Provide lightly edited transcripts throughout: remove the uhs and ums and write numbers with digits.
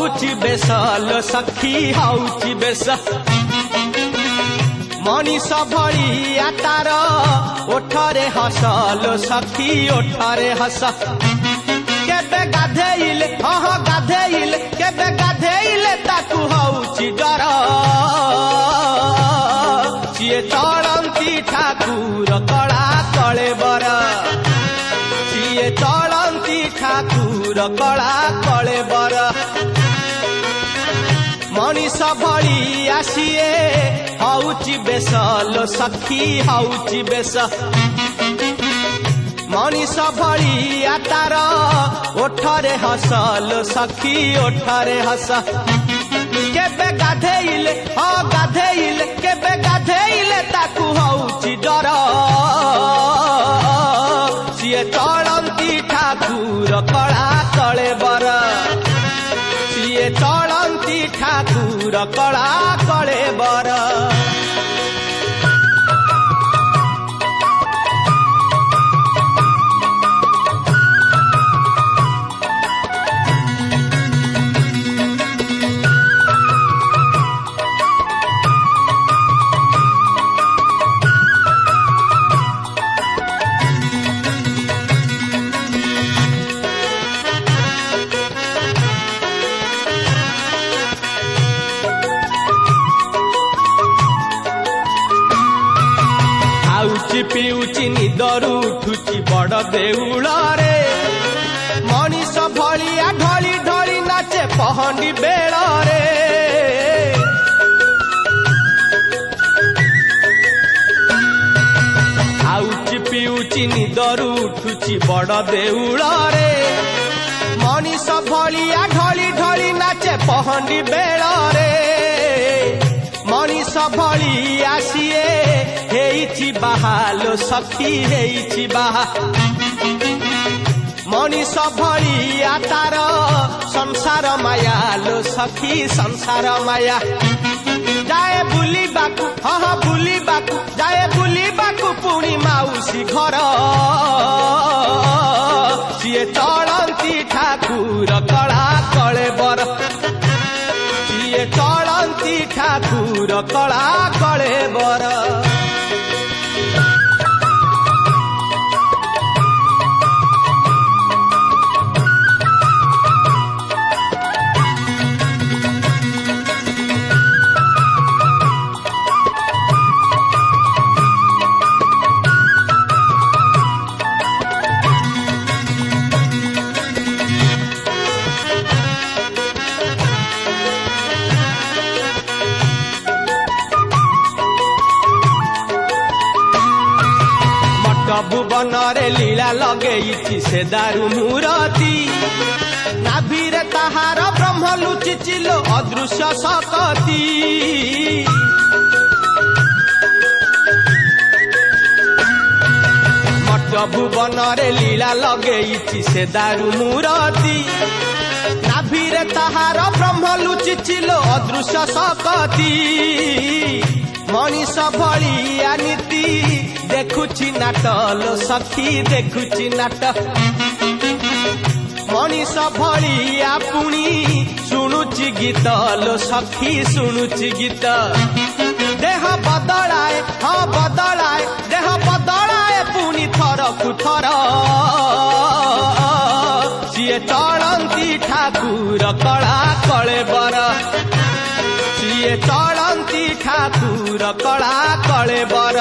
हौची base लो सखी हौची base Manish भलिया तार ओठरे हस लो सखी ओठरे हस केबे गाधेइले गाधेइले केबे गाधेइले ताकू हौची डर सिए चलंती ठाकुर कला कलेबर सिए चलंती ठाकुर कला कलेबर मनीष भलिया सिए हौची बेस लो सखी हौची बेस मनीष भलिया तार ओठरे हस लो सखी ओठरे हस केबे गाधेइले गाधेइले केबे गाधेइले ताकू हौची डर सिए चलंती ठाकुर कला कलेबर सिए चलंती ठाकुर कला कलेबर पिउची निदरू उठुची बड़ देउल रे मनीष भलिया ढली ढली नाचे पहंडी बेल रे आउची पिउची निदरू उठुची बड़ देउल रे मनीष भलिया ढली ढली नाचे पहंडी बेल रे मनीष भलिया सिए हेइची बाहालो सखी हेइची बाहा मनीष भलिया तार संसार माया लो सखी संसार माया जाए बुली बाकू बुली बाकू जाए बुली बाकू पुणी माउसी घर सिए चलंती ठाकुर कला कलेबर सिए चलंती ठाकुर कला कलेबर भुवन रे लीला लगेइछि से दारू मूरती नाभिरे ताहार ब्रह्म लुचिचिलो अदृश्य सकती मट भुवन रे लीला लगेइछि से दारू मूरती नाभिरे ताहार ब्रह्म लुचिचिलो अदृश्य सकती मनीष भलिया नीति देखुची नाट लो सखी देखुची नाट मनीष भलिया पुणी शुणुची गीत लो सखी शुणुची गीत देह बदलाए बदलाए देह बदलाए पुणी थरकु थर सिए चलंती ठाकुर कला कलेबर सिए चलंती ठाकुर कला कलेबर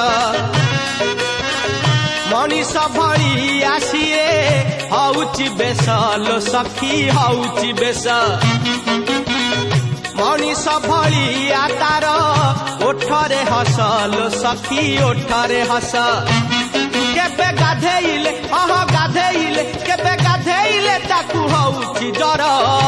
मनीष भलिया सिए हौची बेस लो सखी हौची बेस मनीष भलिया तार ओठरे हस लो सखी ओठरे हस केबे गाधेइले गाधेइले केबे गाधेइले ताकू हौची डर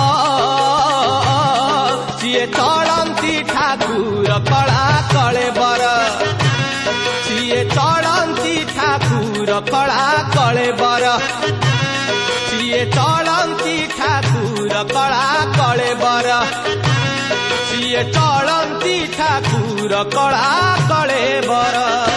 सिए चलंती ठाकुर कला कलेबर सिए चलंती ठाकुर कला कलेबर सिए चलंती ठाकुर कला कलेबर सिए चलंती ठाकुर कला कलेबर।